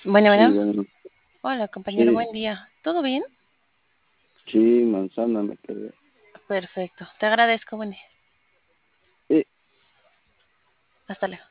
Bueno, Sí, bueno. bueno, Hola, compañero, sí, buen día. ¿Todo bien? sí, manzana me quedé. Perfecto. Te agradezco, buen día. Sí, Hasta luego.